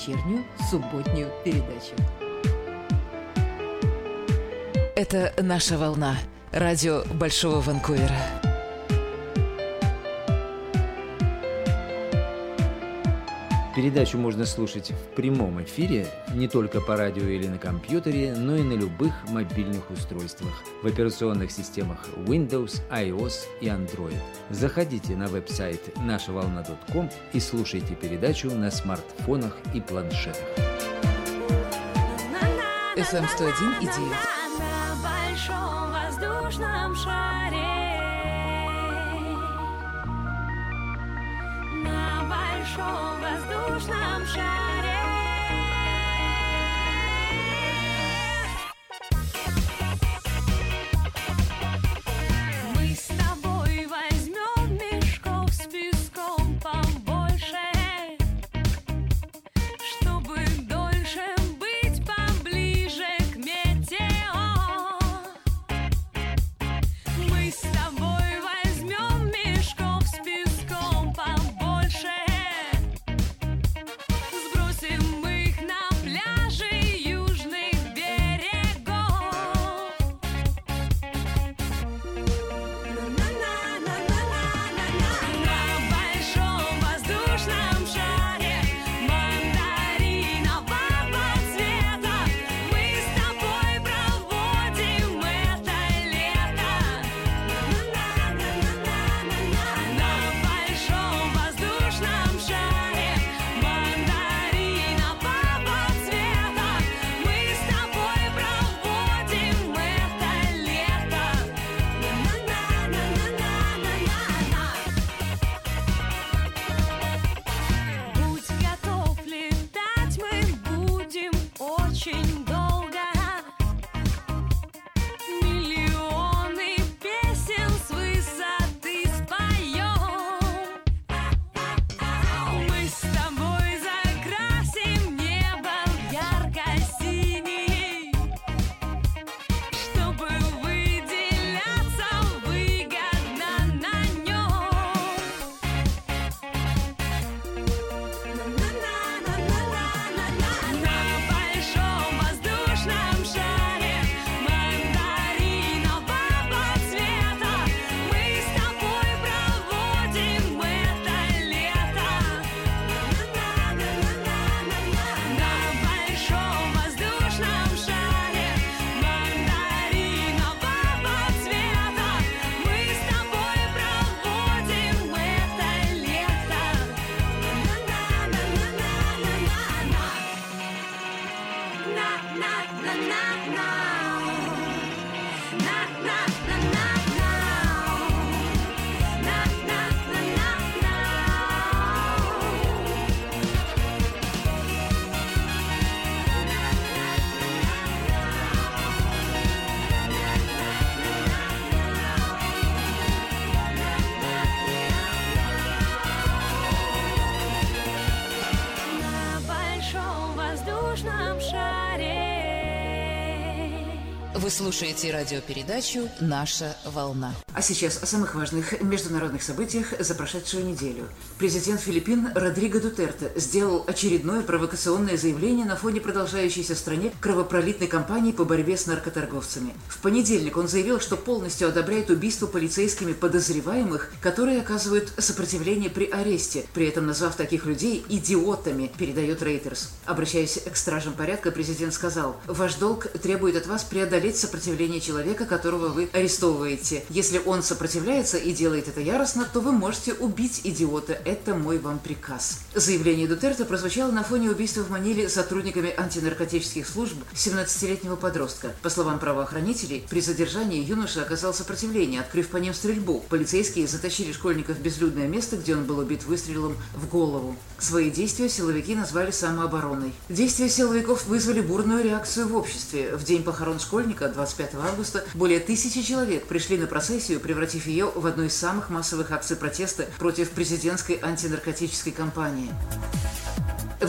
вечернюю субботнюю передачу. Это «Наша волна» – радио Большого Ванкувера. Передачу можно слушать в прямом эфире не только по радио или на компьютере, но и на любых мобильных устройствах в операционных системах Windows, iOS и Android. Заходите на веб-сайт нашаволна.com и слушайте передачу на смартфонах и планшетах. FM 101,9. На большом воздушном шаре. На большом воздушном шаре. Мы с тобой возьмем мешков с песком побольше, чтобы дольше быть поближе к метео. Мы с тобой возьмем мешков с песком побольше, сбросим их на пляжи южных берегов. На большом воздушном шаре мандаринового цвета мы с тобой проводим это лето. На большом воздушном шаре мандаринового цвета мы с тобой проводим это лето. Будь готов летать, мы будем очень долго. Миллионы песен с высоты споем. Мы с тобой закрасим небо в ярко-синий, чтобы выделяться выгодно на нем. На большом воздушном шаре мандаринового цвета мы с тобой проводим это лето. На большом воздушном шаре мандаринового цвета мы с тобой проводим это лето. На большом воздушном шаре. Вы слушаете радиопередачу «Наша волна». А сейчас о самых важных международных событиях за прошедшую неделю. Президент Филиппин Родриго Дутерте сделал очередное провокационное заявление на фоне продолжающейся в стране кровопролитной кампании по борьбе с наркоторговцами. В понедельник он заявил, что полностью одобряет убийство полицейскими подозреваемых, которые оказывают сопротивление при аресте, при этом назвав таких людей идиотами, передает Reuters. Обращаясь к стражам порядка, президент сказал: «Ваш долг требует от вас преодолеть сопротивление человека, которого вы арестовываете. Если он сопротивляется и делает это яростно, то вы можете убить идиота. Это мой вам приказ». Заявление Дутерте прозвучало на фоне убийства в Маниле сотрудниками антинаркотических служб 17-летнего подростка. По словам правоохранителей, при задержании юноша оказал сопротивление, открыв по ним стрельбу. Полицейские затащили школьника в безлюдное место, где он был убит выстрелом в голову. Свои действия силовики назвали самообороной. Действия силовиков вызвали бурную реакцию в обществе. В день похорон школьника, 25 августа, более 1000 человек пришли на процессию, превратив ее в одну из самых массовых акций протеста против президентской антинаркотической кампании. В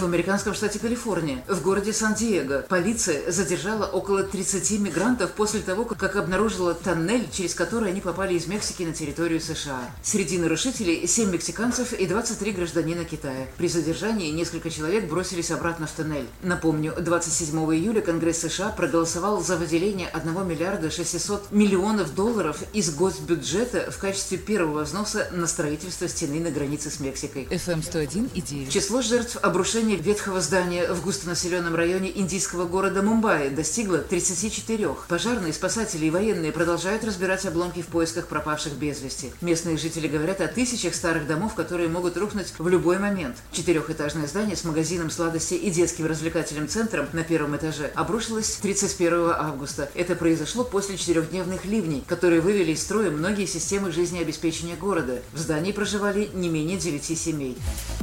В американском штате Калифорния, в городе Сан-Диего, полиция задержала около 30 мигрантов после того, как обнаружила тоннель, через который они попали из Мексики на территорию США. Среди нарушителей 7 мексиканцев и 23 гражданина Китая. При задержании несколько человек бросились обратно в тоннель. Напомню, 27 июля Конгресс США проголосовал за выделение 1 миллиарда 600 миллионов долларов из госбюджета в качестве первого взноса на строительство стены на границе с Мексикой. FM 101,9. Число жертв обрушения ветхого здания в густонаселенном районе индийского города Мумбаи достигло 34. Пожарные, спасатели и военные продолжают разбирать обломки в поисках пропавших без вести. Местные жители говорят о тысячах старых домов, которые могут рухнуть в любой момент. 4-этажное здание с магазином сладостей и детским развлекательным центром на первом этаже обрушилось 31 августа. Это произошло после 4-дневных ливней, которые вывели из строя многие системы жизнеобеспечения города. В здании проживали не менее 9 семей.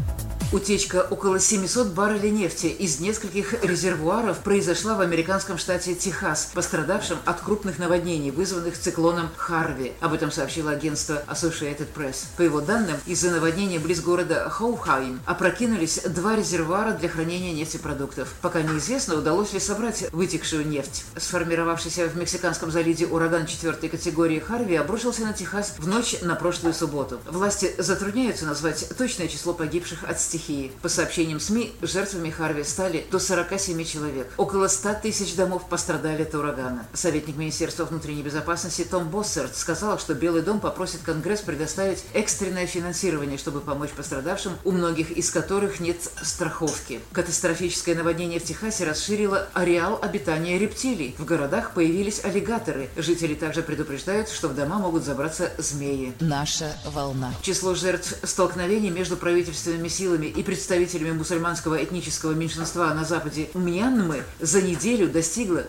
Утечка около 700 баррелей нефти из нескольких резервуаров произошла в американском штате Техас, пострадавшем от крупных наводнений, вызванных циклоном Харви. Об этом сообщило агентство Associated Press. По его данным, из-за наводнения близ города Хоухайм опрокинулись 2 резервуара для хранения нефтепродуктов. Пока неизвестно, удалось ли собрать вытекшую нефть. Сформировавшийся в Мексиканском заливе ураган 4-й категории Харви обрушился на Техас в ночь на прошлую субботу. Власти затрудняются назвать точное число погибших от стихии. По сообщениям СМИ, жертвами Харви стали до 47 человек. Около 100 тысяч домов пострадали от урагана. Советник Министерства внутренней безопасности Том Боссерт сказал, что Белый дом попросит Конгресс предоставить экстренное финансирование, чтобы помочь пострадавшим, у многих из которых нет страховки. Катастрофическое наводнение в Техасе расширило ареал обитания рептилий. В городах появились аллигаторы. Жители также предупреждают, что в дома могут забраться змеи. Наша волна. Число жертв столкновений между правительственными силами и представителями мусульманского этнического меньшинства на западе Мьянмы за неделю достигло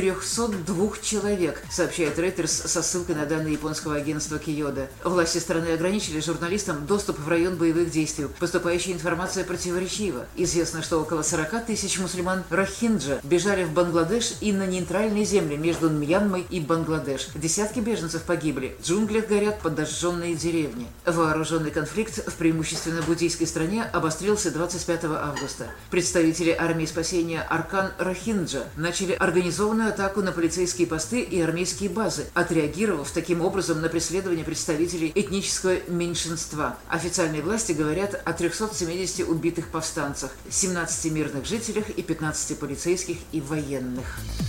402 человек, сообщает Reuters со ссылкой на данные японского агентства Киода. Власти страны ограничили журналистам доступ в район боевых действий. Поступающая информация противоречива. Известно, что около 40 тысяч мусульман Рохинджа бежали в Бангладеш и на нейтральные земли между Мьянмой и Бангладеш. Десятки беженцев погибли. В джунглях горят подожженные деревни. Вооруженный конфликт в преимущественно буддийской стране обострился 25 августа. Представители армии спасения Аркан Рохинджа начали организованную атаку на полицейские посты и армейские базы, отреагировав таким образом на преследование представителей этнического меньшинства. Официальные власти говорят о 370 убитых повстанцах, 17 мирных жителях и 15 полицейских и военных.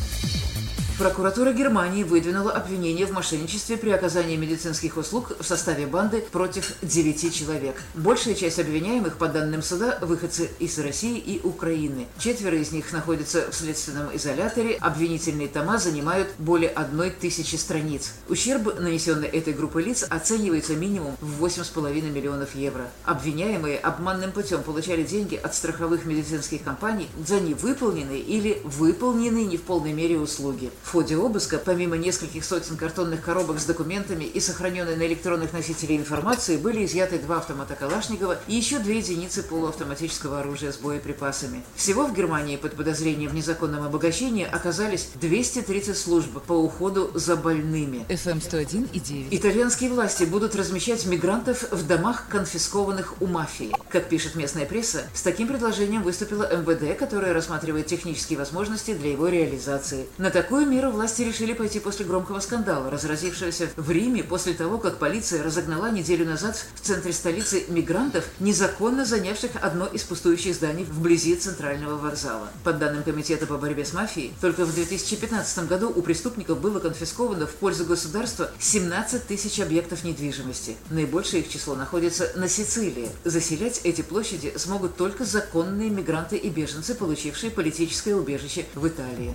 Прокуратура Германии выдвинула обвинение в мошенничестве при оказании медицинских услуг в составе банды против 9 человек. Большая часть обвиняемых, по данным суда, выходцы из России и Украины. 4 из них находятся в следственном изоляторе. Обвинительные тома занимают более 1000 страниц. Ущерб, нанесенный этой группой лиц, оценивается минимум в 8,5 миллионов евро. Обвиняемые обманным путем получали деньги от страховых медицинских компаний за невыполненные или выполненные не в полной мере услуги. В ходе обыска, помимо нескольких сотен картонных коробок с документами и сохраненной на электронных носителях информации, были изъяты 2 автомата Калашникова и еще 2 единицы полуавтоматического оружия с боеприпасами. Всего в Германии под подозрением в незаконном обогащении оказались 230 служб по уходу за больными. FM 101,9. Итальянские власти будут размещать мигрантов в домах, конфискованных у мафии. Как пишет местная пресса, с таким предложением выступила МВД, которая рассматривает технические возможности для его реализации. На такую меру власти решили пойти после громкого скандала, разразившегося в Риме после того, как полиция разогнала неделю назад в центре столицы мигрантов, незаконно занявших одно из пустующих зданий вблизи центрального вокзала. По данным Комитета по борьбе с мафией, только в 2015 году у преступников было конфисковано в пользу государства 17 тысяч объектов недвижимости. Наибольшее их число находится на Сицилии. Заселять эти площади смогут только законные мигранты и беженцы, получившие политическое убежище в Италии.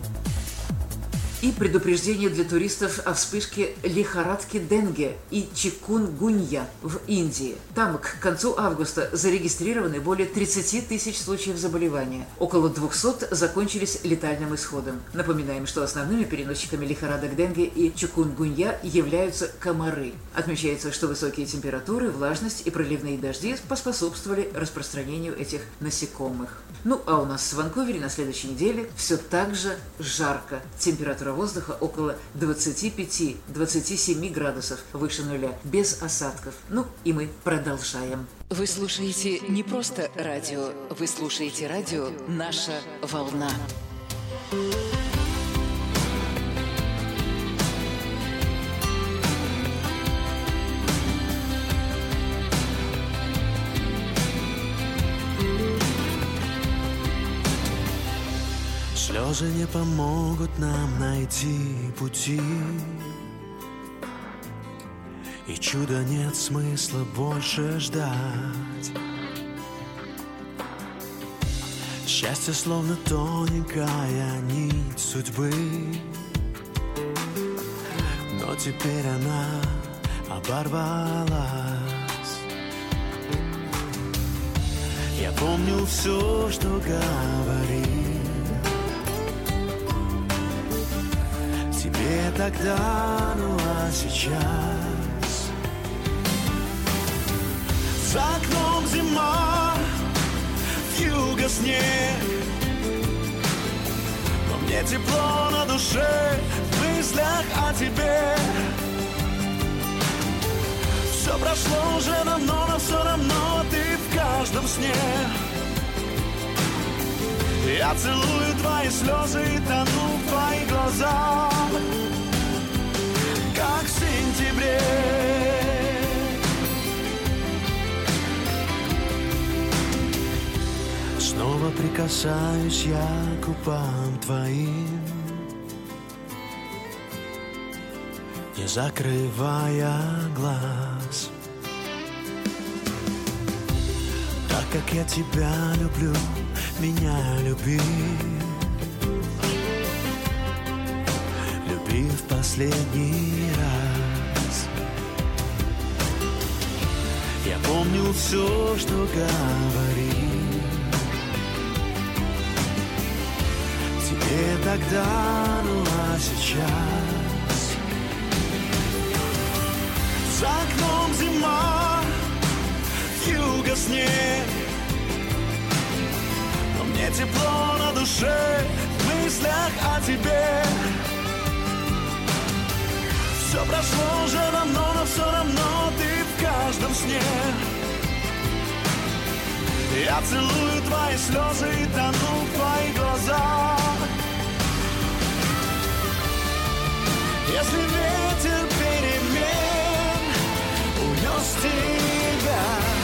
И предупреждение для туристов о вспышке лихорадки Денге и чикунгунья в Индии. Там к концу августа зарегистрированы более 30 тысяч случаев заболевания. Около 200 закончились летальным исходом. Напоминаем, что основными переносчиками лихорадок Денге и чикунгунья являются комары. Отмечается, что высокие температуры, влажность и проливные дожди поспособствовали распространению этих насекомых. Ну а у нас в Ванкувере на следующей неделе все так же жарко. Температура Температура воздуха около 25-27 градусов выше нуля, без осадков. Ну и мы продолжаем. Вы слушаете не просто радио, вы слушаете радио «Наша волна». Слезы не помогут нам найти пути, и чуда нет смысла больше ждать. Счастье словно тоненькая нить судьбы, но теперь она оборвалась. Я помню все, что говорил тебе тогда, ну а сейчас за окном зима, вьюга снег, но мне тепло на душе в мыслях о тебе. Все прошло уже давно, но все равно ты в каждом сне. Я целую твои слезы и тону в твоих глазах, как в сентябре. Снова прикасаюсь я к губам твоим, не закрывая глаз. Так как я тебя люблю, меня люби, люби в последний раз. Я помню все, что говорил тебе тогда, ну а сейчас за окном зима, вьюга снег, но мне тепло на душе в мыслях о тебе. Все прошло уже давно, но все равно ты в каждом сне. Я целую твои слезы и тону в твоих глазах. Если ветер перемен унес тебя,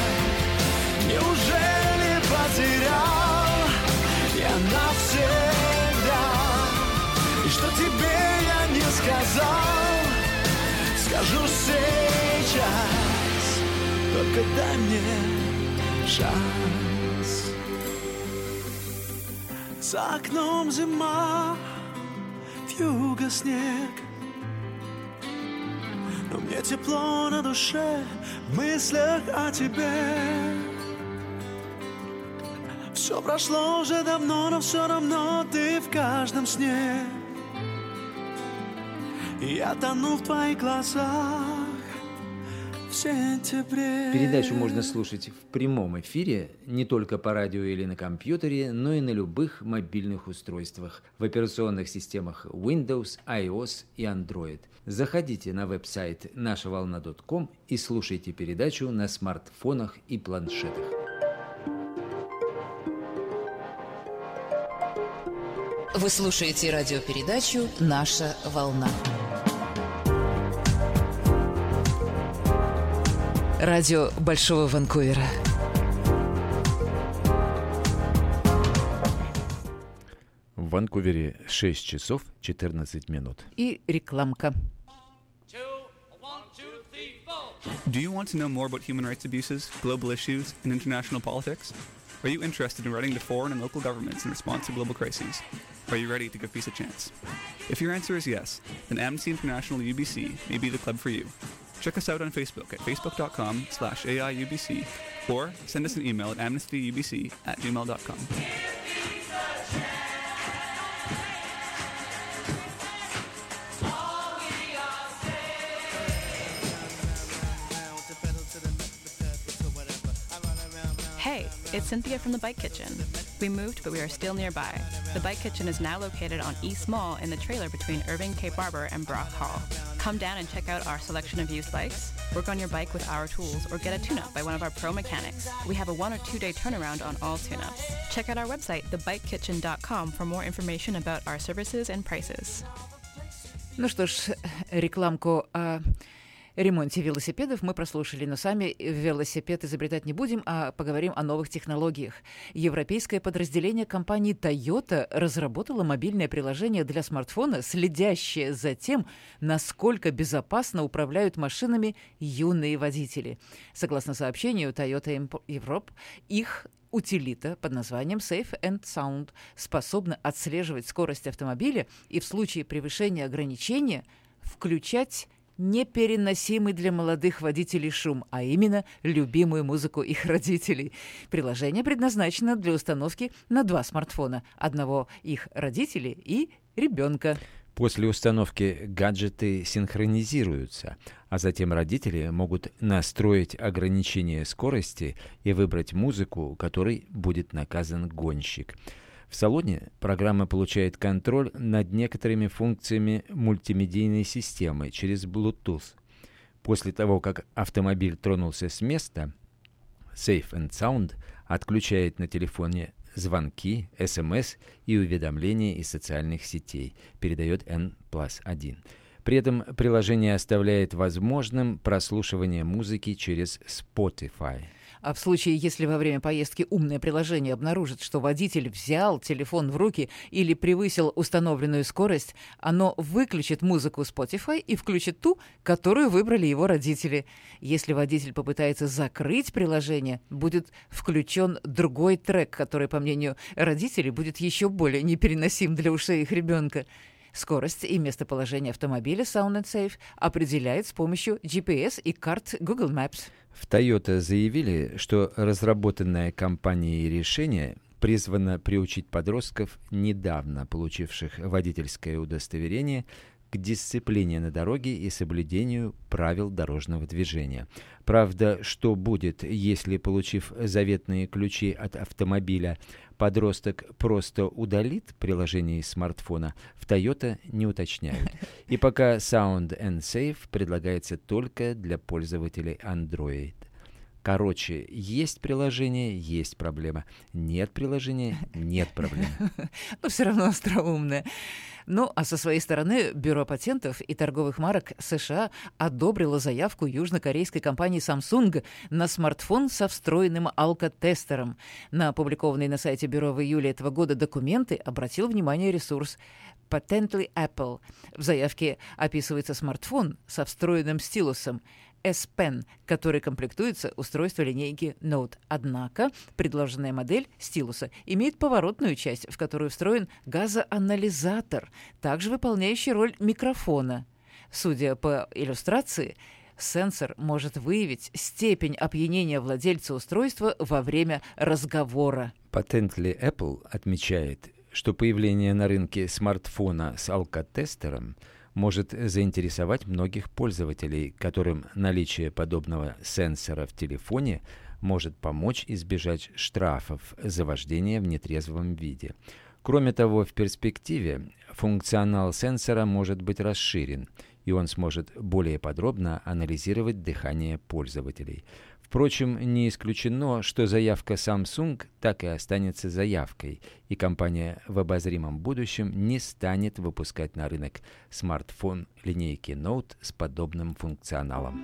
неужели потерял я навсегда? И что тебе я не сказал, скажу сейчас, только дай мне шанс. За окном зима, вьюга снег, но мне тепло на душе в мыслях о тебе. Все прошло уже давно, но все равно ты в каждом сне. И я тону в твоих глазах в сентябре. Передачу можно слушать в прямом эфире не только по радио или на компьютере, но и на любых мобильных устройствах в операционных системах Windows, iOS и Android. Заходите на веб-сайт нашаволна.ком и слушайте передачу на смартфонах и планшетах. Вы слушаете радиопередачу «Наша волна». Радио Большого Ванкувера. В Ванкувере 6 часов 14 минут. И рекламка. Do you want to know more about human rights abuses, global issues, and international politics? Are you interested in writing to foreign and local governments in response to global crises? Are you ready to give peace a chance? If your answer is yes, then Amnesty International UBC may be the club for you. Check us out on Facebook at facebook.com/AIUBC or send us an email at amnestyubc@gmail.com. Hey, it's Cynthia from the Bike Kitchen. We moved, but we are still nearby. The Bike Kitchen is now located on East Mall in the trailer between Irving, Cape Barber, and Brock Hall. Come down and check out our selection of used bikes, work on your bike with our tools, or get a tune-up by one of our pro mechanics. We have a 1 or 2 day turnaround on all tune-ups. Check out our website, thebikekitchen.com, for more information about our services and prices. Ну что ж, рекламку о ремонте велосипедов мы прослушали, но сами велосипед изобретать не будем, а поговорим о новых технологиях. Европейское подразделение компании Toyota разработало мобильное приложение для смартфона, следящее за тем, насколько безопасно управляют машинами юные водители. Согласно сообщению Toyota Europe, их утилита под названием Safe and Sound способна отслеживать скорость автомобиля и в случае превышения ограничения включать непереносимый для молодых водителей шум, а именно любимую музыку их родителей. Приложение предназначено для установки на 2 смартфона, одного их родителей и ребенка. После установки гаджеты синхронизируются, а затем родители могут настроить ограничение скорости и выбрать музыку, которой будет наказан гонщик. В салоне программа получает контроль над некоторыми функциями мультимедийной системы через Bluetooth. После того, как автомобиль тронулся с места, Safe and Sound отключает на телефоне звонки, СМС и уведомления из социальных сетей, передает N+1. При этом приложение оставляет возможным прослушивание музыки через Spotify. А в случае, если во время поездки умное приложение обнаружит, что водитель взял телефон в руки или превысил установленную скорость, оно выключит музыку Spotify и включит ту, которую выбрали его родители. Если водитель попытается закрыть приложение, будет включен другой трек, который, по мнению родителей, будет еще более непереносим для ушей их ребенка. Скорость и местоположение автомобиля Sound and Safe определяет с помощью GPS и карт Google Maps. В Toyota заявили, что разработанное компанией решение призвано приучить подростков, недавно получивших водительское удостоверение, к дисциплине на дороге и соблюдению правил дорожного движения. Правда, что будет, если, получив заветные ключи от автомобиля, подросток просто удалит приложение из смартфона, в Toyota не уточняют. И пока Sound and Safe предлагается только для пользователей Android. Короче, есть приложение — есть проблема. Нет приложения — нет проблем. Но все равно остроумное. Ну, а со своей стороны Бюро патентов и торговых марок США одобрило заявку южнокорейской компании Samsung на смартфон со встроенным алкотестером. На опубликованные на сайте бюро в июле этого года документы обратил внимание ресурс Patently Apple. В заявке описывается смартфон со встроенным стилусом S Pen, который комплектуется устройством линейки Note. Однако предложенная модель стилуса имеет поворотную часть, в которую встроен газоанализатор, также выполняющий роль микрофона. Судя по иллюстрации, сенсор может выявить степень опьянения владельца устройства во время разговора. Patently Apple отмечает, что появление на рынке смартфона с алкотестером может заинтересовать многих пользователей, которым наличие подобного сенсора в телефоне может помочь избежать штрафов за вождение в нетрезвом виде. Кроме того, в перспективе функционал сенсора может быть расширен, и он сможет более подробно анализировать дыхание пользователей. Впрочем, не исключено, что заявка Samsung так и останется заявкой, и компания в обозримом будущем не станет выпускать на рынок смартфон линейки Note с подобным функционалом.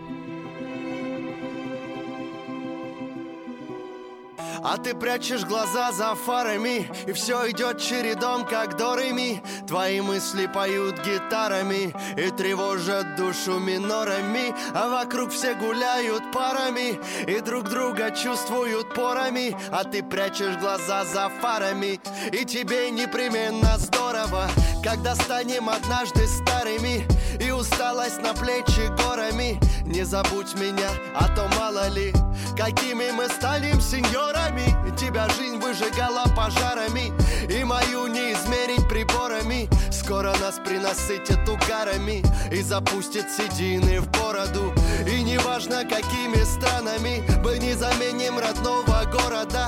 А ты прячешь глаза за фарами, и все идет чередом, как до ре ми. Твои мысли поют гитарами и тревожат душу минорами. А вокруг все гуляют парами и друг друга чувствуют порами. А ты прячешь глаза за фарами, и тебе непременно здорово, когда станем однажды старыми, и усталость на плечи горами. Не забудь меня, а то мало ли, какими мы станем сеньорами. Тебя жизнь выжигала пожарами, и мою не измерить приборами. Скоро нас принасытят угарами и запустят седины в бороду. И неважно какими странами мы не заменим родного города,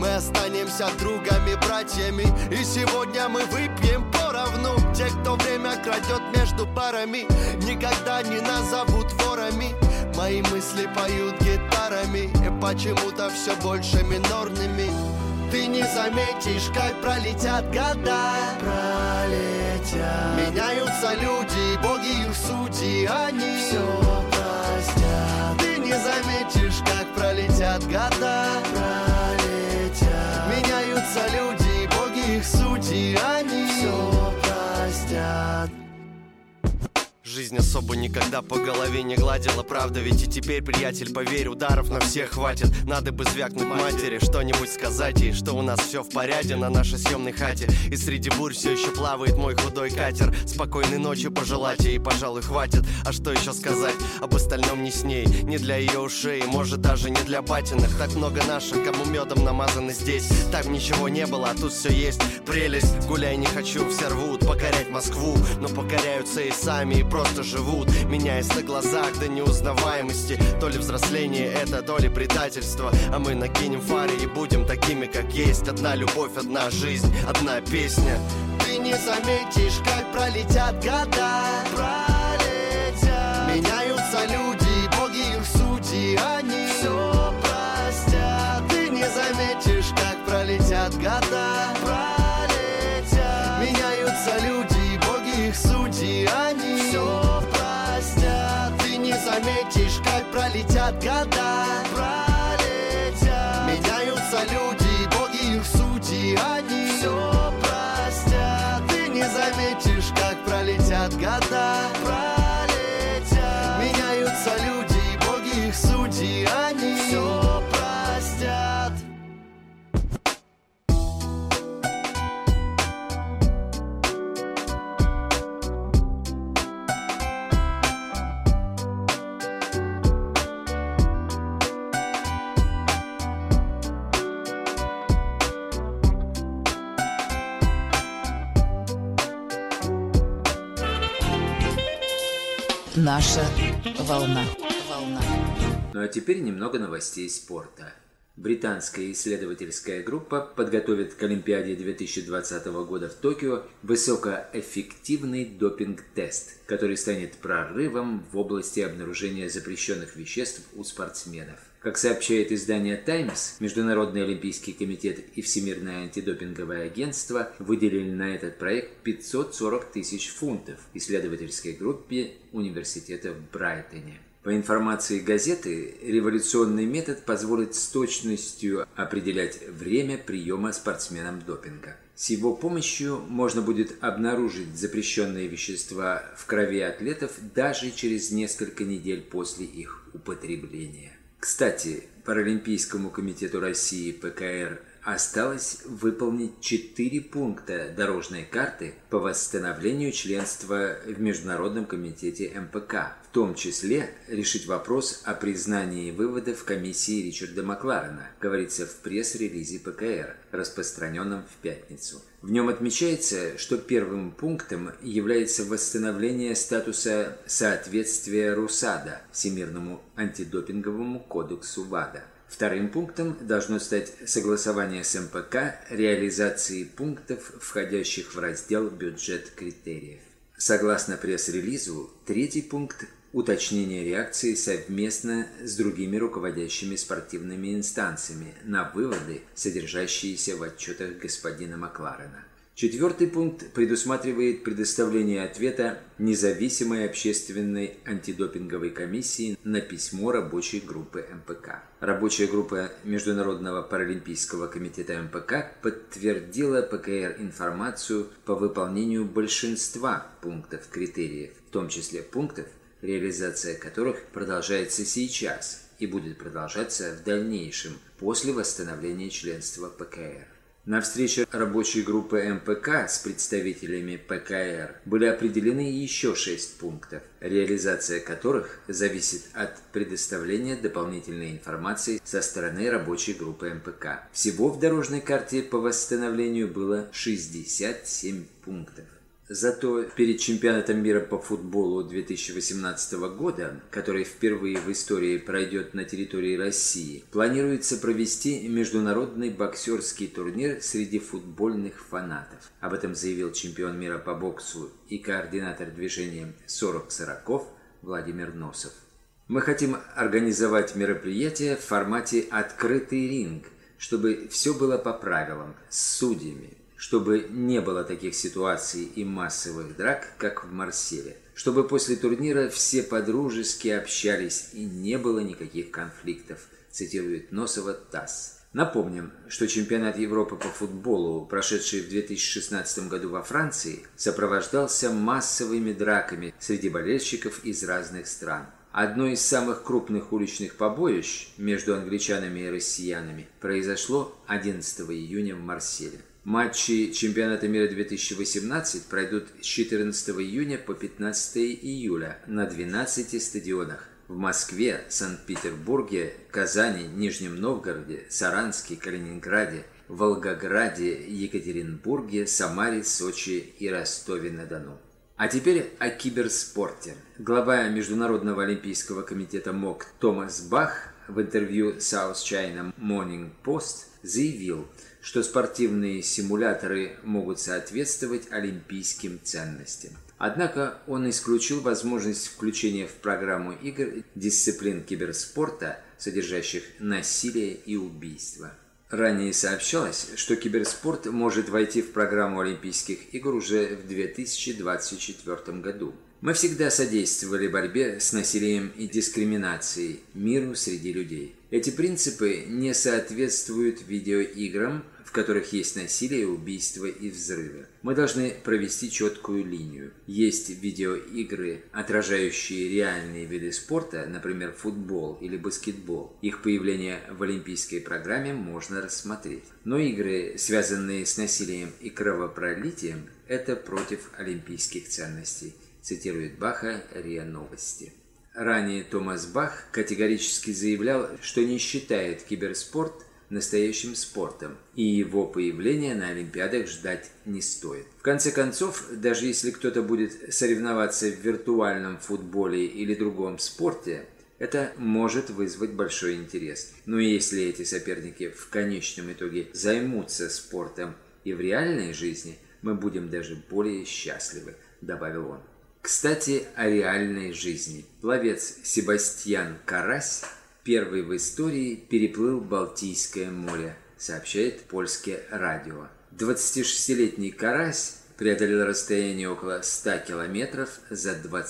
мы останемся другами, братьями. И сегодня мы выпьем поровну. Те, кто время крадет между парами, никогда не назовут ворами. Мои мысли поют гитарами, и почему-то все больше минорными. Ты не заметишь, как пролетят года. Пролетят. Меняются люди, боги их судьи, они все простят. Ты не заметишь, как пролетят года. Пролетят. Меняются люди, боги их судьи, они все простят. Жизнь особо никогда по голове не гладила, правда, ведь и теперь, приятель, поверь, ударов на всех хватит. Надо бы звякнуть матери, что-нибудь сказать ей, что у нас все в порядке на нашей съемной хате. И среди бурь все еще плавает мой худой катер. Спокойной ночи пожелать ей, пожалуй, хватит. А что еще сказать? Об остальном не с ней, не для ее ушей, может даже не для батиных. Так много наших, кому медом намазаны здесь. Там ничего не было, а тут все есть. Прелесть, гуляй не хочу, все рвут покорять Москву, но покоряются и сами, и просто живут, меняясь на глазах до неузнаваемости. То ли взросление это, то ли предательство. А мы накинем фары и будем такими, как есть. Одна любовь, одна жизнь, одна песня. Ты не заметишь, как пролетят года. Пролетят. Меняются люди, боги их судьи, они все простят. Ты не заметишь, как пролетят года. Пролетят. Меняются люди, боги их судьи, они все простят. Ты не заметишь, как пролетят года. Пролетят. Меняются люди, боги их судьи, они все простят. Ты не заметишь, как пролетят года. Пролетят. Меняются люди, боги их судьи, они все простят. Наша волна. Ну а теперь немного новостей спорта. Британская исследовательская группа подготовит к Олимпиаде 2020 года в Токио высокоэффективный допинг-тест, который станет прорывом в области обнаружения запрещенных веществ у спортсменов. Как сообщает издание «Таймс», Международный олимпийский комитет и Всемирное антидопинговое агентство выделили на этот проект 540 тысяч фунтов исследовательской группе университета в Брайтоне. По информации газеты, революционный метод позволит с точностью определять время приема спортсменам допинга. С его помощью можно будет обнаружить запрещенные вещества в крови атлетов даже через несколько недель после их употребления. Кстати, Паралимпийскому комитету России ПКР осталось выполнить 4 пункта дорожной карты по восстановлению членства в Международном комитете МПК, в том числе решить вопрос о признании выводов комиссии Ричарда Макларена, говорится в пресс-релизе ПКР, распространенном в пятницу. В нем отмечается, что первым пунктом является восстановление статуса соответствия РУСАДА Всемирному антидопинговому кодексу ВАДА. Вторым пунктом должно стать согласование с МПК реализации пунктов, входящих в раздел «Бюджет критериев». Согласно пресс-релизу, третий пункт – уточнение реакции совместно с другими руководящими спортивными инстанциями на выводы, содержащиеся в отчетах господина Макларена. Четвертый пункт предусматривает предоставление ответа независимой общественной антидопинговой комиссии на письмо рабочей группы МПК. Рабочая группа Международного паралимпийского комитета МПК подтвердила ПКР информацию по выполнению большинства пунктов критериев, в том числе пунктов, реализация которых продолжается сейчас и будет продолжаться в дальнейшем после восстановления членства ПКР. На встрече рабочей группы МПК с представителями ПКР были определены еще 6 пунктов, реализация которых зависит от предоставления дополнительной информации со стороны рабочей группы МПК. Всего в дорожной карте по восстановлению было 67 пунктов. Зато перед чемпионатом мира по футболу 2018 года, который впервые в истории пройдет на территории России, планируется провести международный боксерский турнир среди футбольных фанатов. Об этом заявил чемпион мира по боксу и координатор движения 40-40 Владимир Носов. Мы хотим организовать мероприятие в формате «Открытый ринг», чтобы все было по правилам, с судьями, чтобы не было таких ситуаций и массовых драк, как в Марселе, чтобы после турнира все по-дружески общались и не было никаких конфликтов, цитирует Носова ТАСС. Напомним, что чемпионат Европы по футболу, прошедший в 2016 году во Франции, сопровождался массовыми драками среди болельщиков из разных стран. Одно из самых крупных уличных побоищ между англичанами и россиянами произошло 11 июня в Марселе. Матчи чемпионата мира 2018 пройдут с 14 июня по 15 июля на 12 стадионах в Москве, Санкт-Петербурге, Казани, Нижнем Новгороде, Саранске, Калининграде, Волгограде, Екатеринбурге, Самаре, Сочи и Ростове-на-Дону. А теперь о киберспорте. Глава Международного олимпийского комитета МОК Томас Бах в интервью South China Morning Post заявил, что спортивные симуляторы могут соответствовать олимпийским ценностям. Однако он исключил возможность включения в программу игр дисциплин киберспорта, содержащих насилие и убийство. Ранее сообщалось, что киберспорт может войти в программу Олимпийских игр уже в 2024 году. Мы всегда содействовали борьбе с насилием и дискриминацией, миру среди людей. Эти принципы не соответствуют видеоиграм, в которых есть насилие, убийства и взрывы. Мы должны провести четкую линию. Есть видеоигры, отражающие реальные виды спорта, например, футбол или баскетбол. Их появление в олимпийской программе можно рассмотреть. Но игры, связанные с насилием и кровопролитием, это против олимпийских ценностей, цитирует Баха РИА Новости. Ранее Томас Бах категорически заявлял, что не считает киберспорт настоящим спортом, и его появления на Олимпиадах ждать не стоит. В конце концов, даже если кто-то будет соревноваться в виртуальном футболе или другом спорте, это может вызвать большой интерес. Но если эти соперники в конечном итоге займутся спортом и в реальной жизни, мы будем даже более счастливы, добавил он. Кстати, о реальной жизни. Пловец Себастьян Карась первый в истории переплыл Балтийское море, сообщает польское радио. 26-летний Карась преодолел расстояние около 100 километров за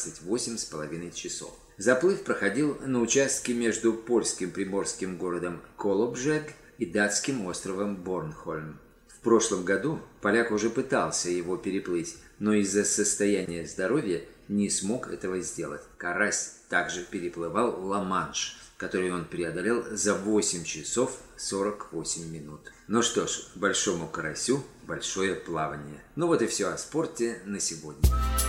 28,5 часов. Заплыв проходил на участке между польским приморским городом Колобжег и датским островом Борнхольм. В прошлом году поляк уже пытался его переплыть, но из-за состояния здоровья не смог этого сделать. Карась также переплывал Ла-Манш, который он преодолел за 8 часов 48 минут. Ну что ж, большому карасю большое плавание. Ну вот и все о спорте на сегодня.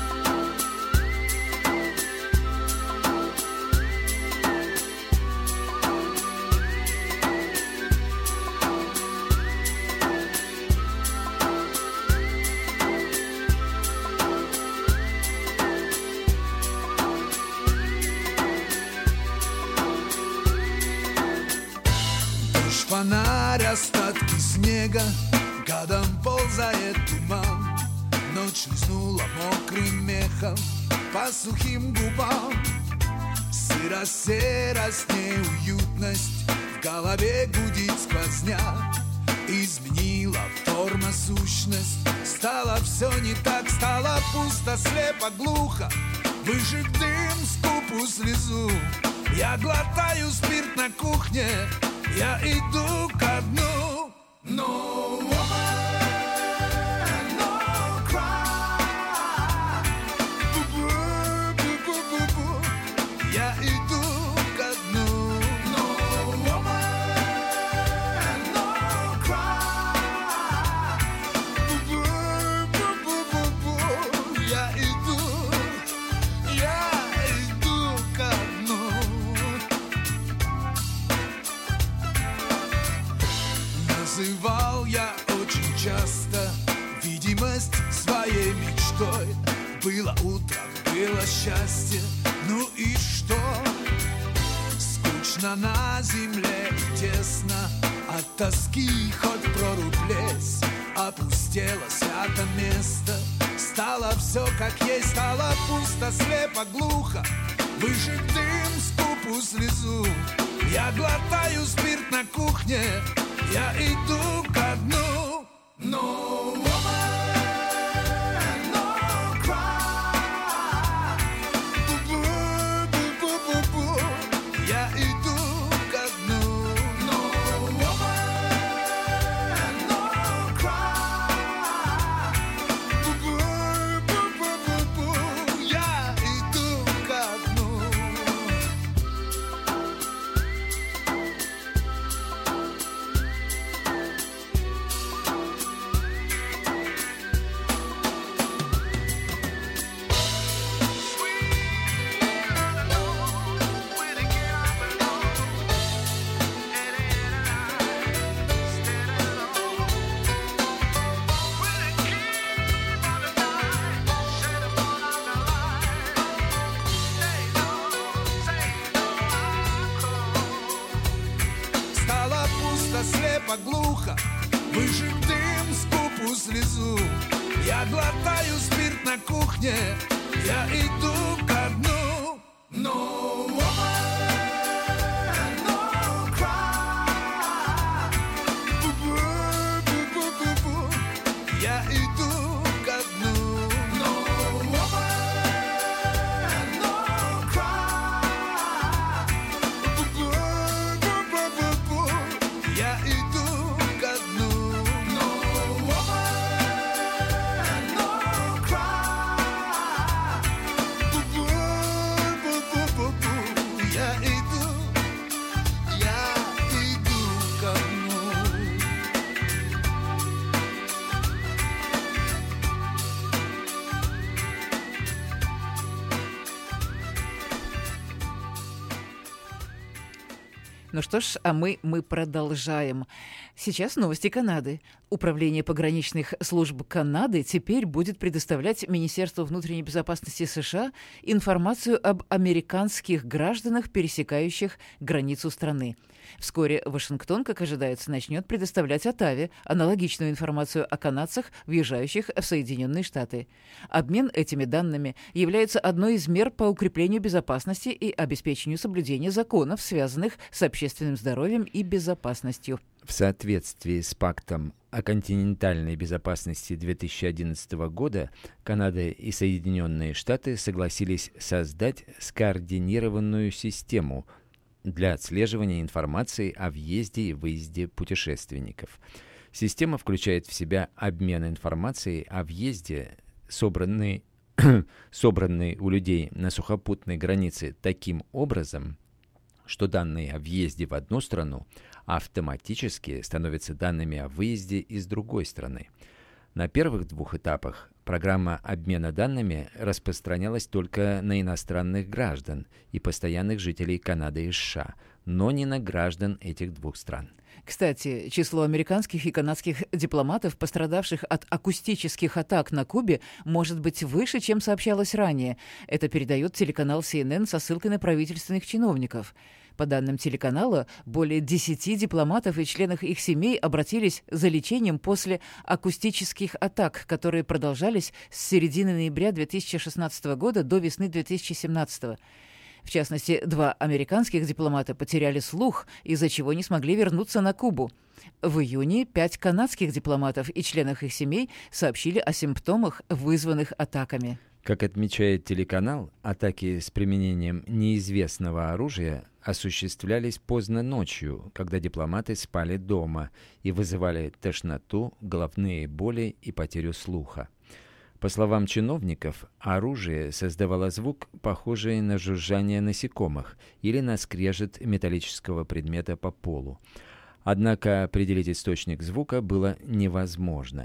Фонарь, остатки снега, гадом ползает туман. Ночь лизнула мокрым мехом по сухим губам. Сырость, неуютность, в голове гудит сквозняк. Изменила форма, сущность, стало все не так. Стало пусто, слепо, глухо, выжег дым, скупую слезу. Я глотаю спирт на кухне, я иду ко дну. No woman, no cry. Бу-бу-бу-бу-бу-бу. Я иду ко дну. No woman, no cry. Бу-бу-бу-бу-бу. Я иду ко дну. Называл я очень часто видимость своей мечты. что это? Было утро, было счастье, ну и что? Скучно на земле, тесно от тоски, хоть прорубь лезь. Опустело свято место, стало все как есть, стало пусто, слепо, глухо. Выжег дым, скупую слезу. Я глотаю спирт на кухне, я иду ко дну. No woman, no cry. Бу-бу-бу-бу-бу-бу. Я иду ко дну. No woman, no cry. Бу-бу-бу-бу-бу. Я иду ко дну. Стало пусто, слепо, глухо. Выжег дым, скупую слезу. Я глотаю спирт на кухне, я иду ко дну. No woman, no cry. Бу-бу-бу-бу-бу-бу. Я иду ко дну. No woman, no cry. Бу-бу-бу-бу-бу. Я иду ко дну. No woman, no cry. Бу-бу-бу-бу-бу. Я иду ко дну. Ну что ж, а мы продолжаем. Сейчас новости Канады. Управление пограничных служб Канады теперь будет предоставлять Министерству внутренней безопасности США информацию об американских гражданах, пересекающих границу страны. Вскоре Вашингтон, как ожидается, начнет предоставлять Оттаве аналогичную информацию о канадцах, въезжающих в Соединенные Штаты. Обмен этими данными является одной из мер по укреплению безопасности и обеспечению соблюдения законов, связанных с общественным здоровьем и безопасностью. В соответствии с пактом о континентальной безопасности 2011 года Канада и Соединенные Штаты согласились создать скоординированную систему для отслеживания информации о въезде и выезде путешественников. Система включает в себя обмен информацией о въезде, собранный у людей на сухопутной границе таким образом, что данные о въезде в одну страну автоматически становятся данными о выезде из другой страны. На первых двух этапах программа обмена данными распространялась только на иностранных граждан и постоянных жителей Канады и США, но не на граждан этих двух стран. Кстати, число американских и канадских дипломатов, пострадавших от акустических атак на Кубе, может быть выше, чем сообщалось ранее. Это передает телеканал CNN со ссылкой на правительственных чиновников. По данным телеканала, более 10 дипломатов и членов их семей обратились за лечением после акустических атак, которые продолжались с середины ноября 2016 года до весны 2017. В частности, 2 американских дипломата потеряли слух, из-за чего не смогли вернуться на Кубу. В июне 5 канадских дипломатов и членов их семей сообщили о симптомах, вызванных атаками. Как отмечает телеканал, атаки с применением неизвестного оружия осуществлялись поздно ночью, когда дипломаты спали дома и вызывали тошноту, головные боли и потерю слуха. По словам чиновников, оружие создавало звук, похожий на жужжание насекомых или на скрежет металлического предмета по полу. Однако определить источник звука было невозможно.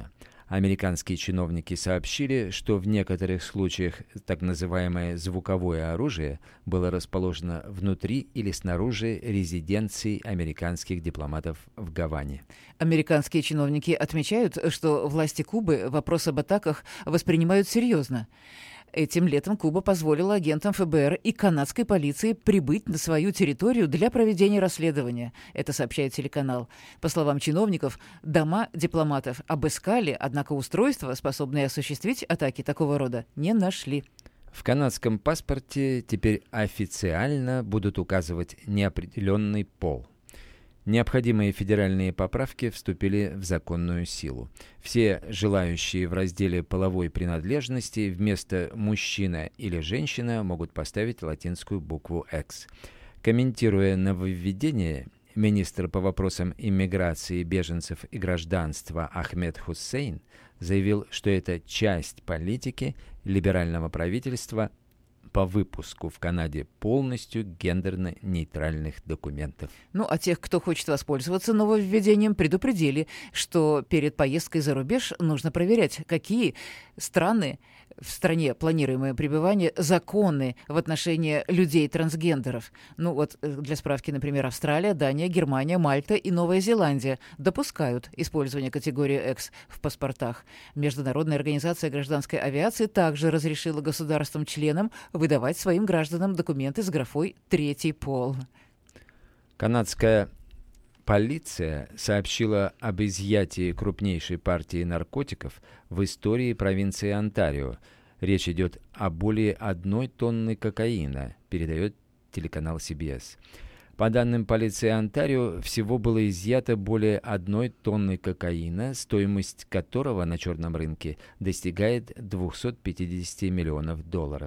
Американские чиновники сообщили, что в некоторых случаях так называемое звуковое оружие было расположено внутри или снаружи резиденций американских дипломатов в Гаване. Американские чиновники отмечают, что власти Кубы вопрос об атаках воспринимают серьезно. Этим летом Куба позволила агентам ФБР и канадской полиции прибыть на свою территорию для проведения расследования. Это сообщает телеканал. По словам чиновников, дома дипломатов обыскали, однако устройства, способные осуществить атаки такого рода, не нашли. В канадском паспорте теперь официально будут указывать неопределенный пол. Необходимые федеральные поправки вступили в законную силу. Все желающие в разделе половой принадлежности вместо «мужчина» или «женщина» могут поставить латинскую букву X. Комментируя нововведение, министр по вопросам иммиграции, беженцев и гражданства Ахмед Хуссейн заявил, что это часть политики либерального правительства по выпуску в Канаде полностью гендерно-нейтральных документов. А тех, кто хочет воспользоваться нововведением, предупредили, что перед поездкой за рубеж нужно проверять, какие страны в стране планируемое пребывание законны в отношении людей-трансгендеров. Для справки, например, Австралия, Дания, Германия, Мальта и Новая Зеландия допускают использование категории X в паспортах. Международная организация гражданской авиации также разрешила государствам-членам выдавать своим гражданам документы с графой «третий пол». Канадская полиция сообщила об изъятии крупнейшей партии наркотиков в истории провинции Онтарио. Речь идет о более 1 тонны кокаина, передает телеканал CBS. По данным полиции Онтарио, всего было изъято более 1 тонны кокаина, стоимость которого на черном рынке достигает $250 миллионов.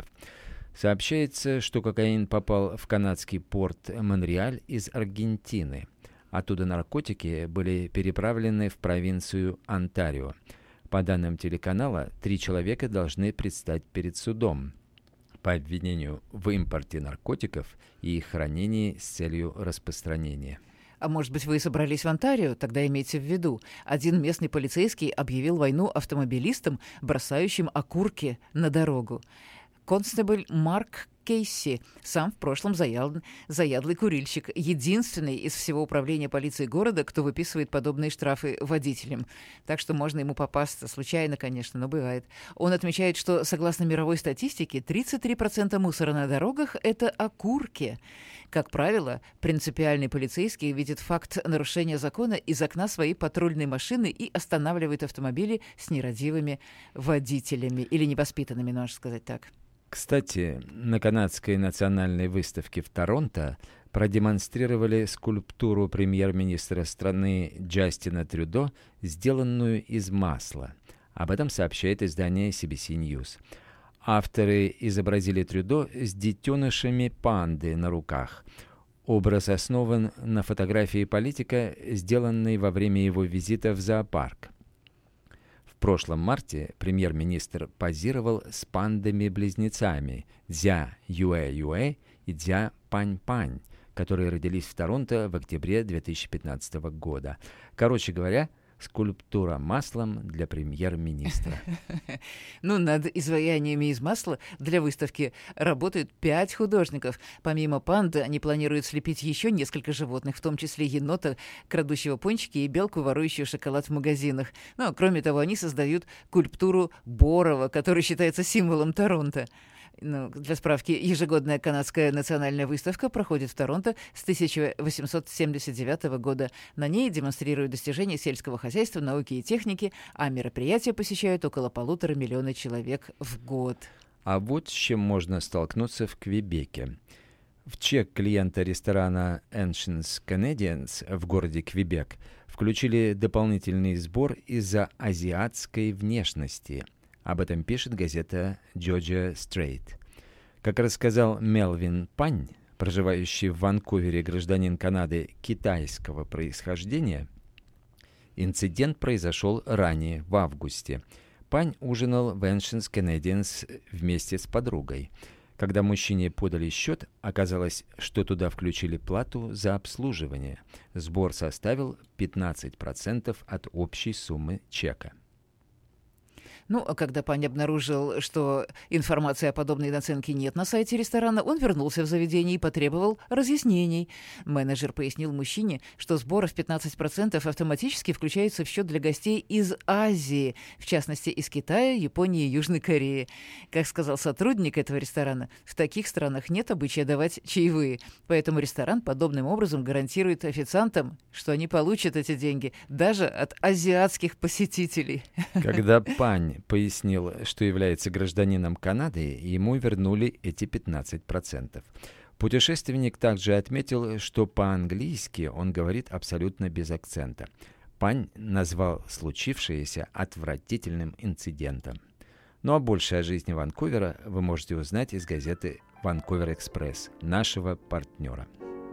Сообщается, что кокаин попал в канадский порт Монреаль из Аргентины. Оттуда наркотики были переправлены в провинцию Онтарио. По данным телеканала, 3 человека должны предстать перед судом по обвинению в импорте наркотиков и их хранении с целью распространения. А может быть, вы собрались в Онтарио? Тогда имейте в виду. Один местный полицейский объявил войну автомобилистам, бросающим окурки на дорогу. Констебль Марк Кейси, сам в прошлом заядлый курильщик, единственный из всего управления полиции города, кто выписывает подобные штрафы водителям. Так что можно ему попасться, случайно, конечно, но бывает. Он отмечает, что, согласно мировой статистике, 33% мусора на дорогах — это окурки. Как правило, принципиальный полицейский видит факт нарушения закона из окна своей патрульной машины и останавливает автомобили с нерадивыми водителями или невоспитанными, можно сказать так. Кстати, на канадской национальной выставке в Торонто продемонстрировали скульптуру премьер-министра страны Джастина Трюдо, сделанную из масла. Об этом сообщает издание CBC News. Авторы изобразили Трюдо с детенышами панды на руках. Образ основан на фотографии политика, сделанной во время его визита в зоопарк. В прошлом марте премьер-министр позировал с пандами-близнецами Дзя Юэ-Юэ и Дзя Пань-Пань, которые родились в Торонто в октябре 2015 года. Короче говоря, скульптура маслом для премьер-министра. Над изваяниями из масла для выставки работают 5 художников. Помимо панды, они планируют слепить еще несколько животных, в том числе енота, крадущего пончики, и белку, ворующую шоколад в магазинах. Кроме того, они создают скульптуру Борова, который считается символом Торонто. Для справки, ежегодная канадская национальная выставка проходит в Торонто с 1879 года. На ней демонстрируют достижения сельского хозяйства, науки и техники, а мероприятия посещают около 1,5 миллиона человек в год. А вот с чем можно столкнуться в Квебеке. В чек клиента ресторана Ancients Canadians в городе Квебек включили дополнительный сбор из-за азиатской внешности. Об этом пишет газета Georgia Straight. Как рассказал Мелвин Пань, проживающий в Ванкувере гражданин Канады китайского происхождения, инцидент произошел ранее, в августе. Пань ужинал в Ancients Canadians вместе с подругой. Когда мужчине подали счет, оказалось, что туда включили плату за обслуживание. Сбор составил 15% от общей суммы чека. Ну, а когда Пань обнаружил, что информации о подобной наценке нет на сайте ресторана, он вернулся в заведение и потребовал разъяснений. Менеджер пояснил мужчине, что сбор в 15% автоматически включается в счет для гостей из Азии, в частности, из Китая, Японии и Южной Кореи. Как сказал сотрудник этого ресторана, в таких странах нет обычая давать чаевые, поэтому ресторан подобным образом гарантирует официантам, что они получат эти деньги даже от азиатских посетителей. Когда Пань пояснил, что является гражданином Канады, ему вернули эти 15%. Путешественник также отметил, что по-английски он говорит абсолютно без акцента. Пань назвал случившееся отвратительным инцидентом. Ну а больше о жизни Ванкувера вы можете узнать из газеты «Ванкувер Экспресс», нашего партнера.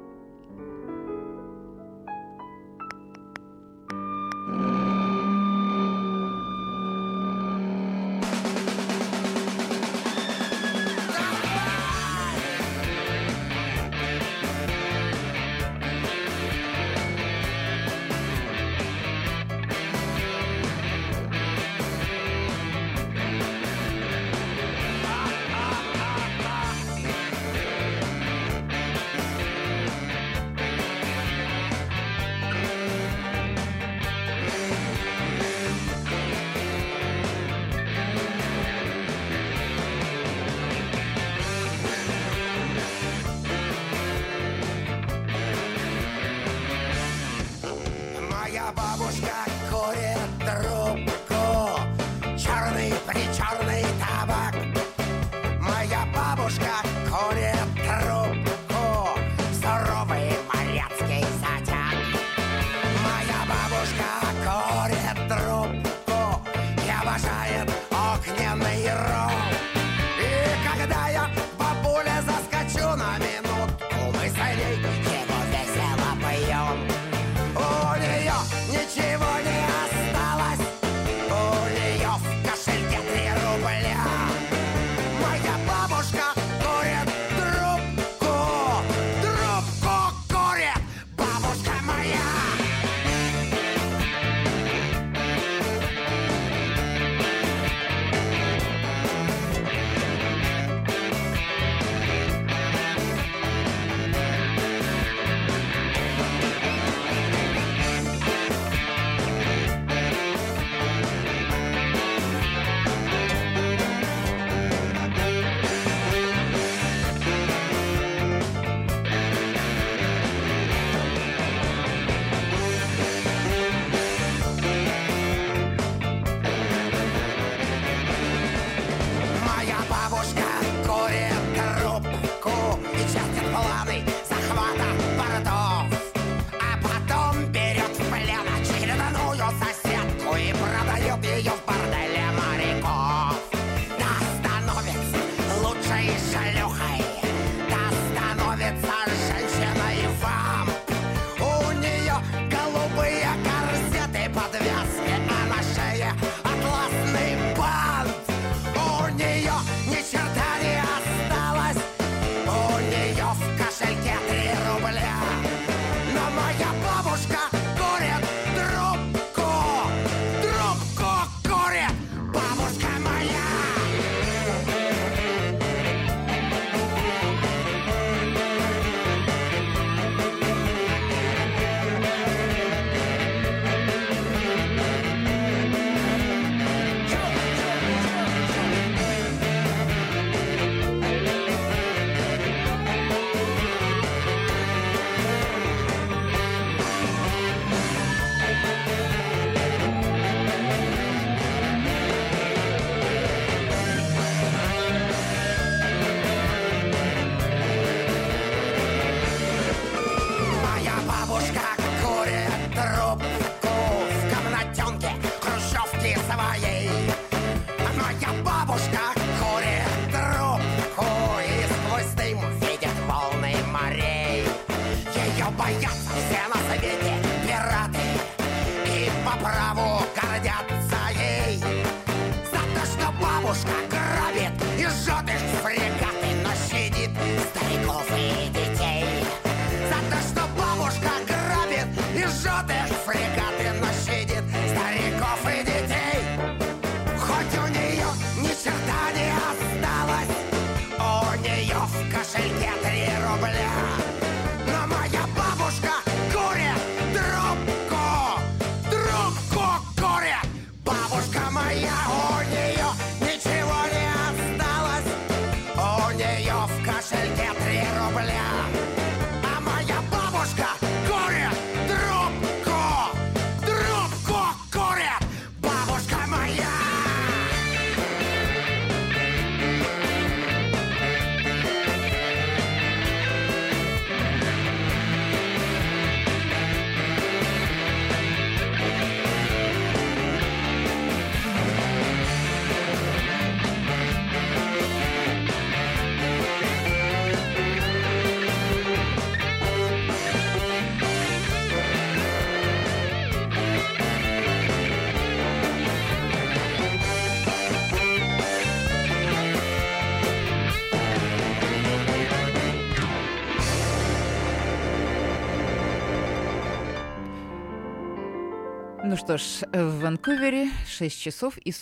Бабушка курит трубку, черный-причерный табак. Моя бабушка курит трубку, суровый моряцкий затяг. Моя бабушка курит трубку и обожает огненный ром. И когда я бабуля заскочу на минутку, мы с ней его весело поем. У нее ничего не осталось, у нее в кошельке 3 рубля. Моя бабушка курит трубку, трубку курит бабушка моя. Моя бабушка курит трубку и чертит планы захвата бортов, а потом берет в плен очередную соседку и продает ее в борделе моряков. Та становится лучшей шлюхой, та становится женщиной-вамп. У нее голубые корсеты, подвязки, а на шее атласный бант. У нее ни черта не осталось, у нее в кошельке 3 рубля. Но моя бабушка курит трубку, трубку курит бабушка моя. Моя бабушка курит трубку в комнатенке хрущевки своей. Моя бабушка курит трубку и сквозь дым видит волны морей. Ее боятся все на свете пираты и по праву гордятся ей. За то, что бабушка грабит и жжет их фрегаты, но щадит стариков и детей. За то, что бабушка грабит и жжет их фрегаты, но щадит стариков и детей. Хоть у что ж, в Ванкувере 6 часов и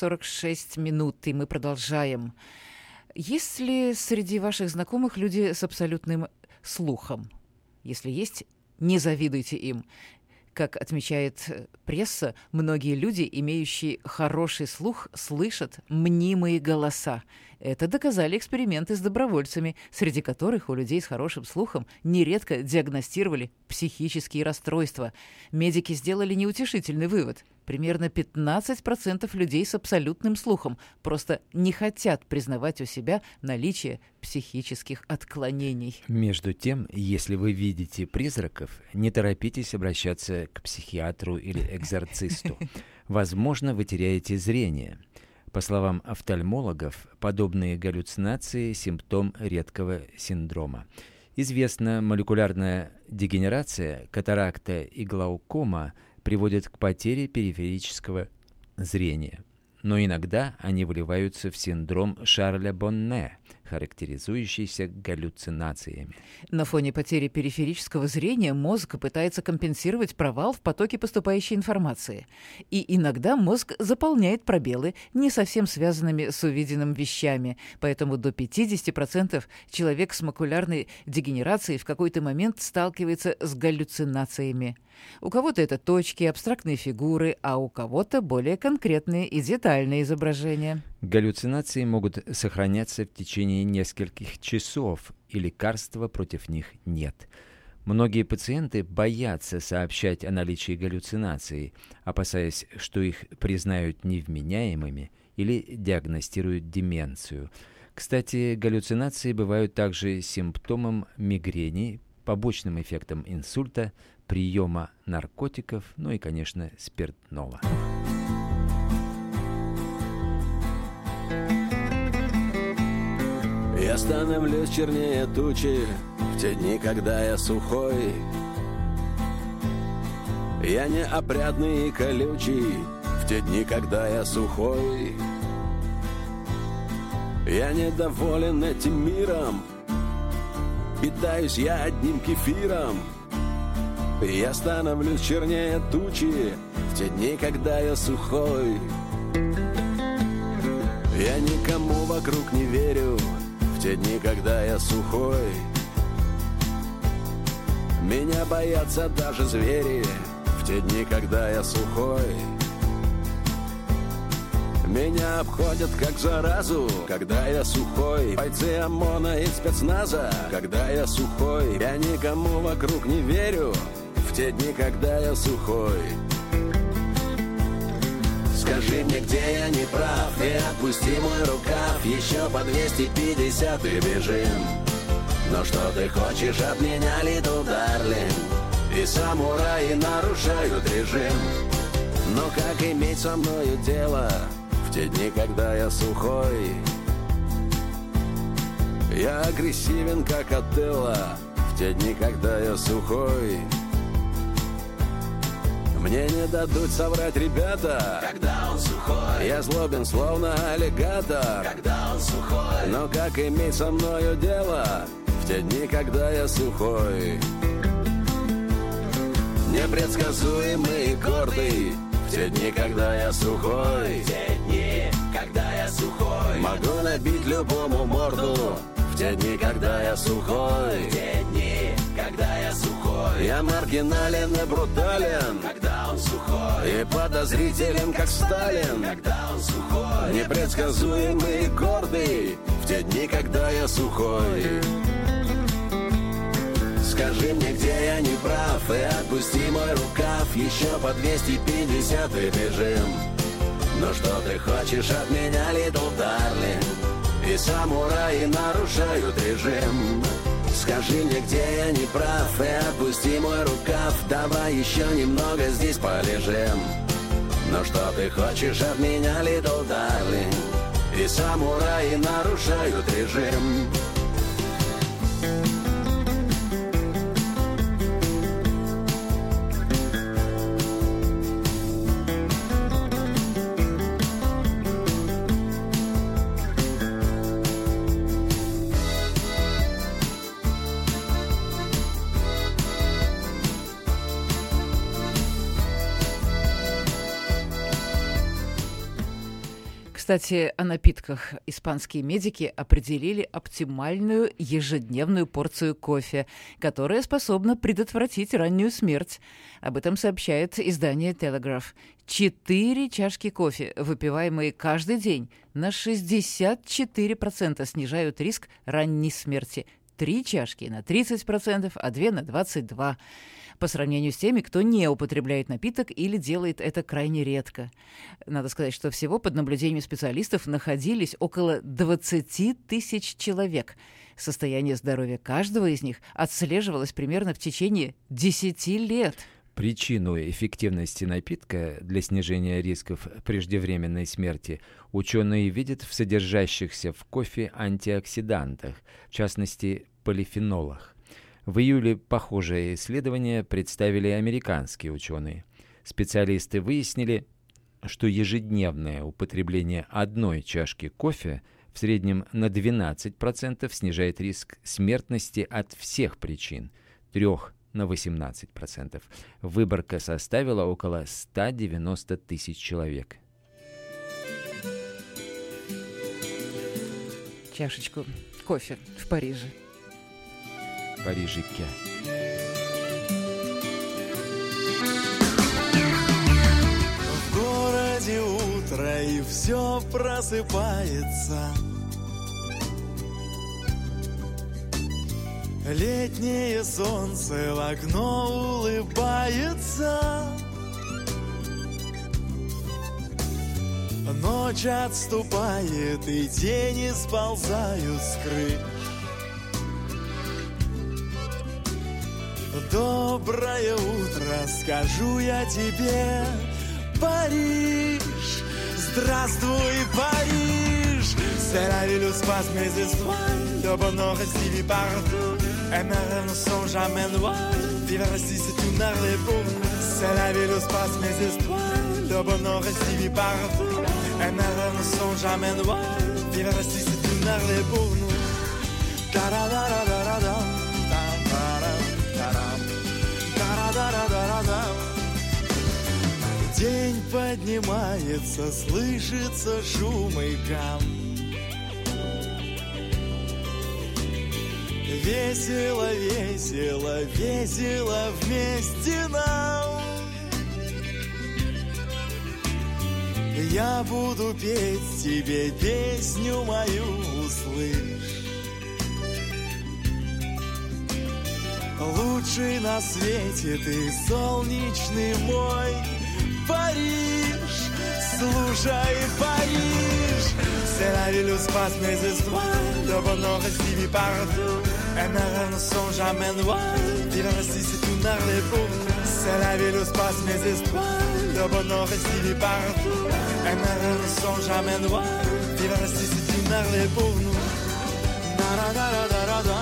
46 минут, и мы продолжаем. Есть ли среди ваших знакомых люди с абсолютным слухом? Если есть, не завидуйте им. Как отмечает пресса, многие люди, имеющие хороший слух, слышат мнимые голоса. Это доказали эксперименты с добровольцами, среди которых у людей с хорошим слухом нередко диагностировали психические расстройства. Медики сделали неутешительный вывод. Примерно 15% людей с абсолютным слухом просто не хотят признавать у себя наличие психических отклонений. Между тем, если вы видите призраков, не торопитесь обращаться к психиатру или экзорцисту. Возможно, вы теряете зрение. По словам офтальмологов, подобные галлюцинации – симптом редкого синдрома. Известна молекулярная дегенерация, катаракта и глаукома приводят к потере периферического зрения. Но иногда они выливаются в синдром Шарля-Бонне, характеризующийся галлюцинациями. На фоне потери периферического зрения мозг пытается компенсировать провал в потоке поступающей информации. И иногда мозг заполняет пробелы, не совсем связанными с увиденными вещами. Поэтому до 50% человек с макулярной дегенерацией в какой-то момент сталкивается с галлюцинациями. У кого-то это точки, абстрактные фигуры, а у кого-то более конкретные и детальные изображения. Галлюцинации могут сохраняться в течение нескольких часов, и лекарства против них нет. Многие пациенты боятся сообщать о наличии галлюцинаций, опасаясь, что их признают невменяемыми или диагностируют деменцию. Кстати, галлюцинации бывают также симптомом мигрени, побочным эффектом инсульта, приема наркотиков, ну и, конечно, спиртного. Я становлюсь чернее тучи в те дни, когда я сухой. Я неопрятный и колючий в те дни, когда я сухой. Я недоволен этим миром, питаюсь я одним кефиром. Я становлюсь чернее тучи в те дни, когда я сухой. Я никому вокруг не верю в те дни, когда я сухой. Меня боятся даже звери в те дни, когда я сухой. Меня обходят как заразу, когда я сухой. Бойцы ОМОНа и спецназа, когда я сухой. Я никому вокруг не верю в те дни, когда я сухой. Скажи мне, где я не прав, и отпусти мой рукав. Еще по 250 и бежим. Но что ты хочешь от меня, Little Darling? И самураи нарушают режим. Но как иметь со мною дело в те дни, когда я сухой? Я агрессивен, как Отелло в те дни, когда я сухой. Мне не дадут соврать ребята, когда он сухой. Я злобен, словно аллигатор, когда он сухой. Но как иметь со мною дело в те дни, когда я сухой? Непредсказуемый и гордый в те дни, когда я сухой. В те дни, когда я сухой. Могу набить любому морду в те дни, когда я сухой. В те дни, когда я сухой. Я маргинален и брутален, когда он сухой. И подозрителен, как Сталин, когда он сухой. Непредсказуемый и гордый в те дни, когда я сухой. Скажи мне, где я не прав, и отпусти мой рукав. Еще по 250 и бежим. Но что ты хочешь от меня, Little Darling? И самураи нарушают режим. Скажи мне, где я не прав, и отпусти мой рукав. Давай еще немного здесь полежим. Но что ты хочешь от меня, Little Darling? И самураи нарушают режим. Кстати, о напитках. Испанские медики определили оптимальную ежедневную порцию кофе, которая способна предотвратить раннюю смерть. Об этом сообщает издание Telegraph. 4 чашки кофе, выпиваемые каждый день, на 64% снижают риск ранней смерти. 3 чашки на 30%, а 2 на 22%. По сравнению с теми, кто не употребляет напиток или делает это крайне редко. Надо сказать, что всего под наблюдением специалистов находились около 20 тысяч человек. Состояние здоровья каждого из них отслеживалось примерно в течение 10 лет. Причину эффективности напитка для снижения рисков преждевременной смерти ученые видят в содержащихся в кофе антиоксидантах, в частности, полифенолах. В июле похожее исследование представили американские ученые. Специалисты выяснили, что ежедневное употребление одной чашки кофе в среднем на 12% снижает риск смертности от всех причин, 3 на 18%. Выборка составила около 190 тысяч человек. Чашечку кофе в Париже. Парижике. В городе утро, и все просыпается. Летнее солнце в окно улыбается. Ночь отступает, и тени сползают с крыш. Доброе утро, скажу я тебе, Париж. Здравствуй, Париж. C'est la ville où se passent mes étoiles. Le bonheur est si partout. Et mes rêves ne sont jamais noirs. Vivre ici, c'est une merveille pour nous. C'est la ville où se passent mes étoiles. Le bonheur est si partout. Et mes rêves ne sont jamais noirs. Vivre ici, c'est une merveille pour nous. Da-da-da-da-da-da. День поднимается, слышится шум и гам. Весело, весело, весело вместе нам. Я буду петь тебе песню мою, услышь. Лучший на свете ты, солнечный мой Париж. Слушай, Париж. C'est la ville où se passent mes étoiles. Le bonheur est si partout. Et mes rêves ne sont jamais noirs. Vivre ici, c'est une merveille pour nous. C'est la ville où se passent mes étoiles. Le bonheur est si partout. Et mes rêves ne sont jamais noirs. Vivre ici, c'est une merveille pour nous. Da-da-da-da-da-da.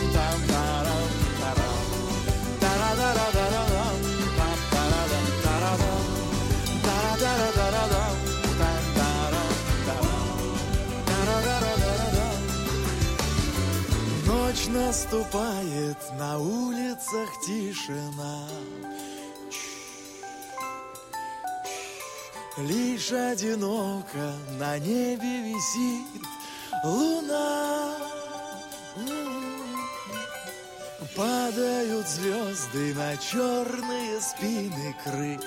Ночь наступает, на улицах тишина. Лишь одиноко на небе висит луна. Падают звезды на черные спины крыш.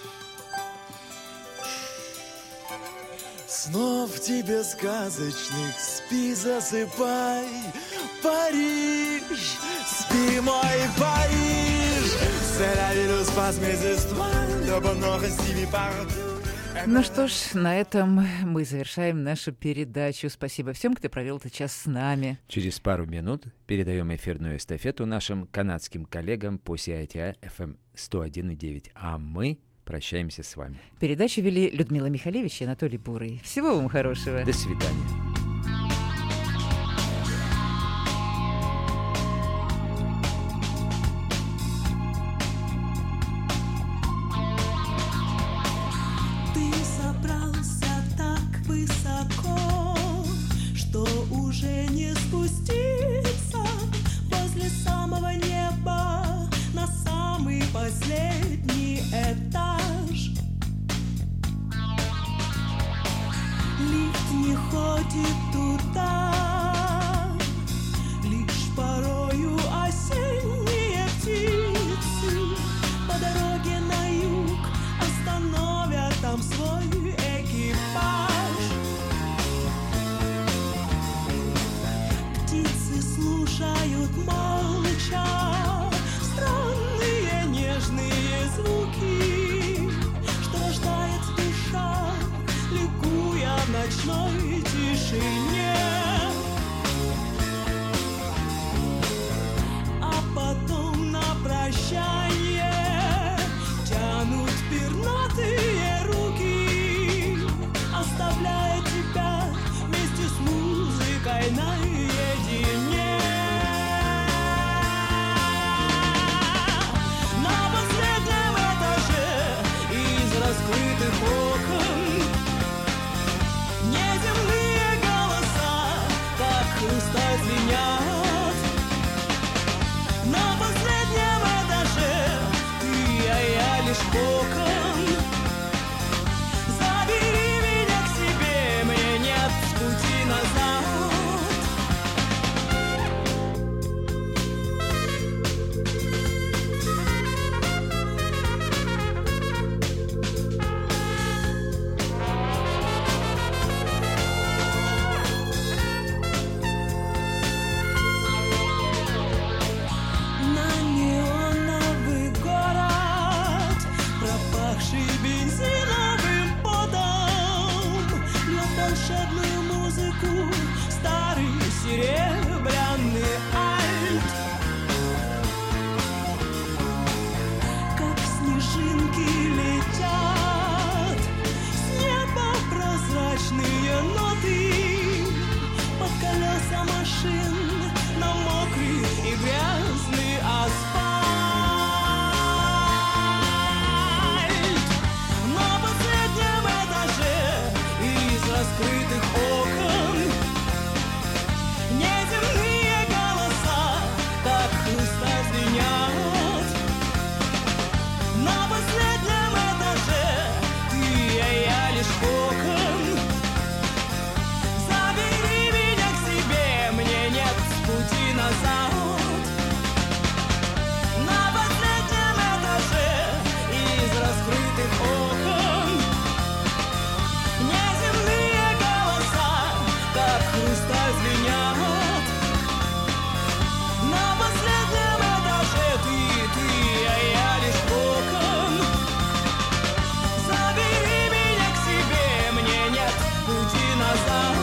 Снов тебе сказочных, спи, засыпай, Париж, спи, мой Париж. C'est la ville où se passent mes étoiles, le bonheur est si partout. Ну что ж, на этом мы завершаем нашу передачу. Спасибо всем, кто провел этот час с нами. Через пару минут передаем эфирную эстафету нашим канадским коллегам по CITI FM 101,9. А мы прощаемся с вами. Передачу вели Людмила Михалевич и Анатолий Бурый. Всего вам хорошего. До свидания. Последний этаж. не ходит туда, лишь порою осенние птицы по дороге на юг остановят там свой экипаж. Птицы слушают молча странные нежные звуки, что рождает душа, ликуя в ночной тишине. А потом на прощание тянут пернатые руки, оставляя тебя вместе с музыкой наедине. На последнем этаже из раскрытых окон неземные голоса, как хрусталь, звенят. На последнем этаже ты, а я лишь кокон. Забери меня к себе, мне нет пути назад. На неоновый город, пропахший бензиновым потом, льет волшебную музыку старый серебряный альт. Как снежинки летят с неба прозрачные ноты под колеса машин на мокрый и грязный асфальт. На последнем этаже из раскрытых окон неземные голоса, как хрусталь, звенят. На последнем этаже ты, а я лишь кокон. Забери меня к себе, мне нет пути назад. На последнем этаже из раскрытых окон неземные голоса, как хрусталь, звенят. На последнем этаже ты, а я лишь кокон. Забери меня к себе, мне нет пути назад.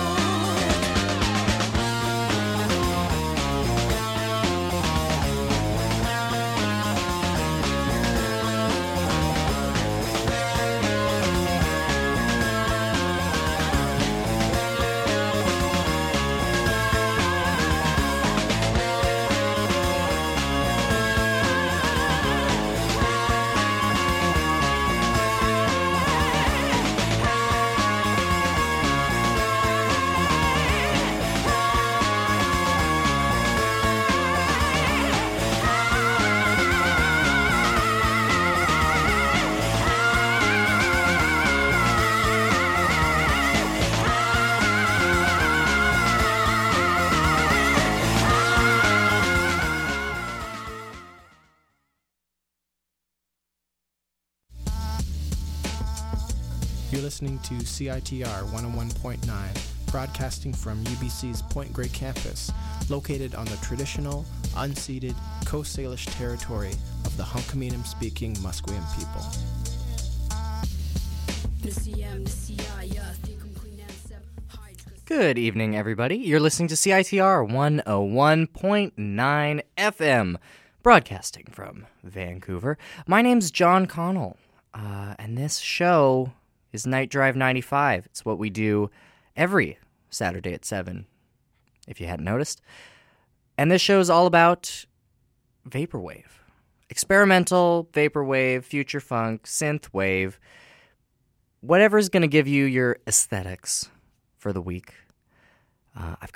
You're listening to CITR 101.9, broadcasting from UBC's Point Grey campus, located on the traditional, unceded Coast Salish territory of the Hunkaminam-speaking Musqueam people. Good evening, everybody. You're listening to CITR 101.9 FM, broadcasting from Vancouver. My name's John Connell, and this show is Night Drive 95. It's what we do every Saturday at 7, if you hadn't noticed. And this show is all about vaporwave. Experimental, vaporwave, future funk, synthwave, whatever's going to give you your aesthetics for the week. I've